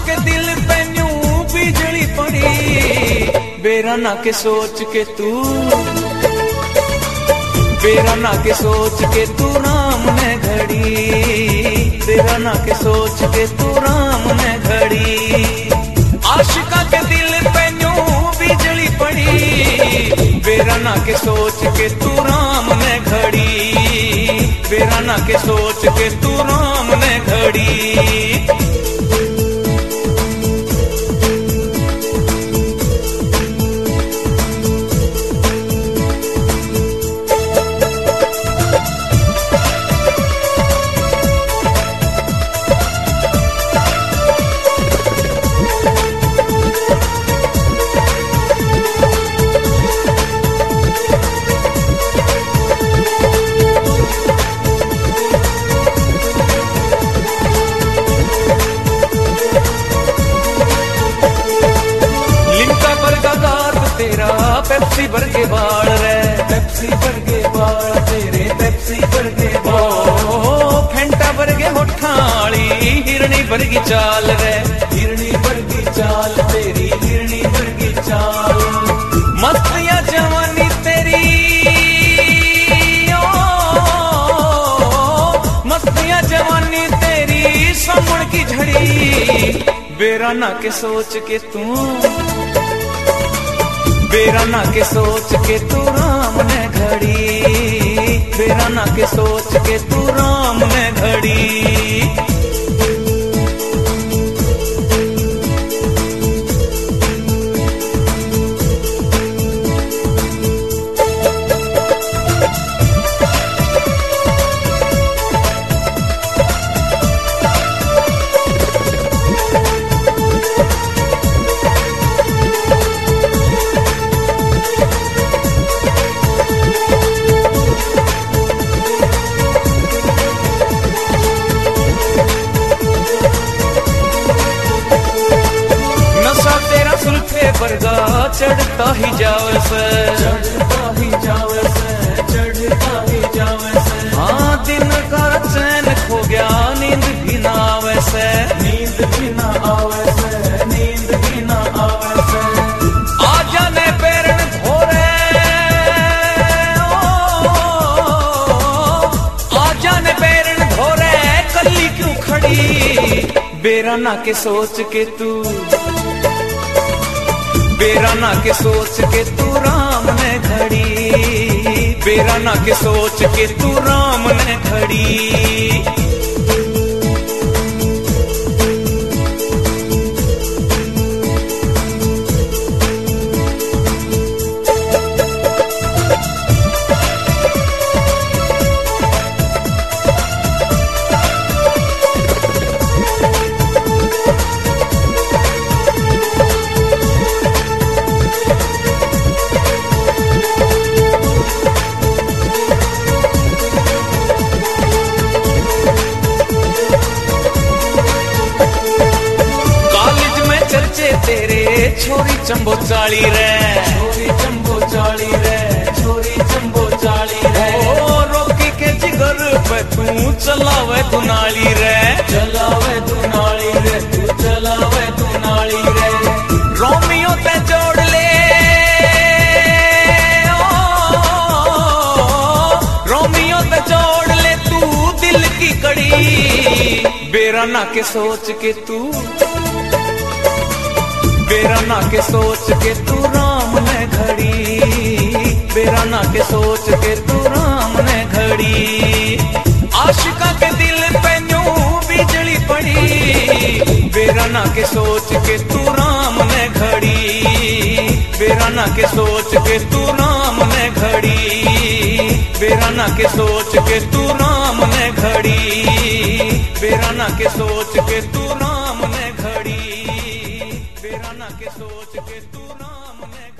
के दिल पे यूं बिजली पड़ी, बेराना के सोच के तू, बेराना के सोच के तू राम ने घड़ी, बेराना के सोच के तू राम ने घड़ी। आशिका के दिल पे यूं बिजली पड़ी, बेराना के सोच के तू राम ने घड़ी, बेराना के सोच के तू राम ने घड़ी। पेप्सी भर के बाल रे, पेप्सी भर के बाल तेरे, पेप्सी भर के बाल, फेंटा भर के होठाली, हिरणी भर की चाल रे, हिरणी भर की चाल तेरी, हिरणी भर की चाल। मस्तियां जवानी तेरी, मस्तियां जवानी तेरी, सामण की झड़ी, बेराना के सोच के तू, बेराना के सोच के तू राम ने घड़ी, बेराना के सोच के तू राम ने घड़ी। वर्गा चढ़ता ही जावे से, चढ़ता ही जावे से, चढ़ता ही जावे से। हाँ दिन का चैन खो गया, नींद भी ना आवे से, नींद भी ना आवे से, नींद भी ना आवे से। आ जाने पैरण धोरे, आ जाने पैरण धोरे, कली क्यों खड़ी, बेराना के सोच के तू, बेराना के सोच के तू राम ने घड़ी, बेराना के सोच के तू राम ने घड़ी। तेरे छोरी चंबो चाली रे, छोरी चंबो चाली रे, छोरी चंबो चाली रे। ओ रोकी के जिगर पे तू चलावे तू नाली रे, चलावे तू नाली रे, तू चलावे तू नाली रे। रोमियो ते जोड़ ले, रोमियो ते जोड़ ले तू दिल की कड़ी, बेराना के सोच के तू, बेराना के सोच के तू राम ने घड़ी, बेराना के सोच के तू राम ने घड़ी। आशिका के दिल पे यूं बिजली पड़ी, बेराना के सोच के तू राम ने घड़ी, बेराना के सोच के तू राम ने घड़ी, बेराना के सोच के तू राम ने घड़ी, बेराना के सोच के तू राम ने घड़ी, बेराना के सोच के तू राम ने